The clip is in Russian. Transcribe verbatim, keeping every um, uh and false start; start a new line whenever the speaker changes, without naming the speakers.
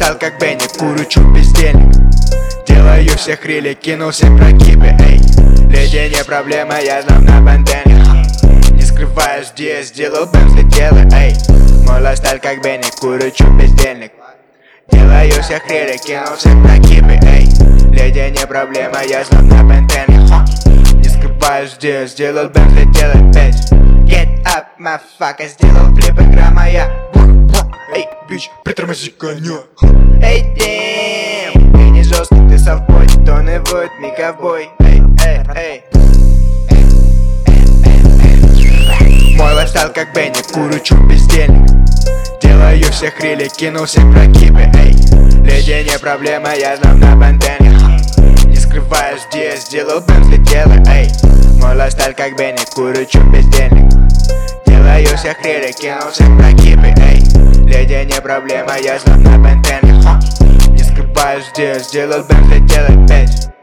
стал как Бенни, курочу бездельник. Делаю всех рили, кинул всем прогибы, эй. Леди не проблема, я знал на бандене. Не скрываюсь, где я сделал бэм, взлетела, эй. Мой лайфстайл как Бенни, курочу бездельник. Делаю всех рили, кинул всех прогибы, эй. Леди не проблема, я знал на бандене. Не скрываюсь, где я сделал бэм, взлетела, эй. Get up, motherfucker, сделал флип, игра моя. Эй, бич, притормози коня. Эй, дэм, ты не жесткий, ты софтбой. Тонывает ми ковбой. Эй, эй, эй. Мой лайфстайл как Бенни, курочу бездельник. Делаю всех рили, кинул всех прогибы, эй. Леди не проблема, я знал на бандене. Не скрываюсь, где я сделал бэм, взлетела, эй. Мой лайфстайл как Бенни, курочу бездельник. Делаю всех рили, кинул всех прогибы, эй. Леди не проблема, я знал на бандене. Не скрываюсь, где я сделал бэм, взлетела, эй.